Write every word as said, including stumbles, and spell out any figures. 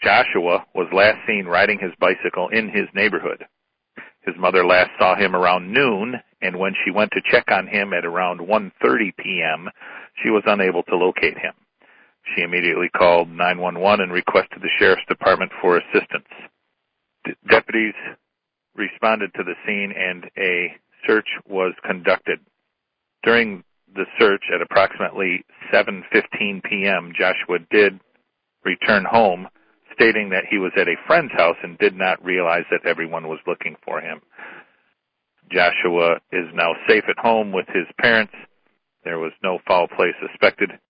Joshua was last seen riding his bicycle in his neighborhood. His mother last saw him around noon, and when she went to check on him at around one thirty p.m., she was unable to locate him. She immediately called nine one one and requested the sheriff's department for assistance. D- deputies responded to the scene, and a search was conducted. During the search at approximately seven fifteen p.m., Joshua did return home, stating that he was at a friend's house and did not realize that everyone was looking for him. Joshua is now safe at home with his parents. There was no foul play suspected.